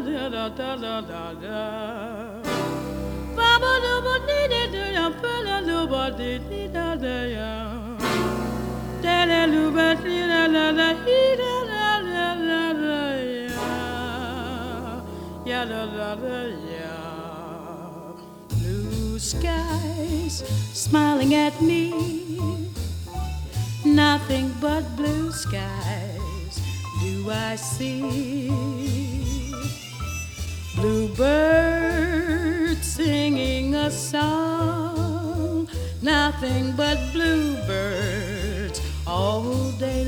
Blue skies smiling at me, nothing but blue skies do I see. Bluebirds singing a song, nothing but bluebirds all day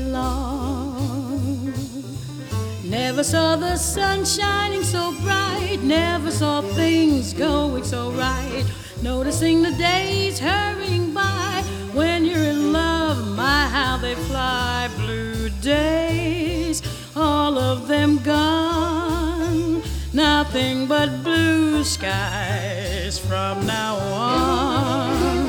long. Never saw the sun shining so bright, never saw things going so right. Noticing the days hurrying by, when you're in love, my how they fly. Blue days, all of them gone, nothing but blue skies from now on.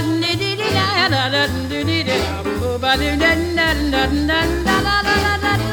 Ba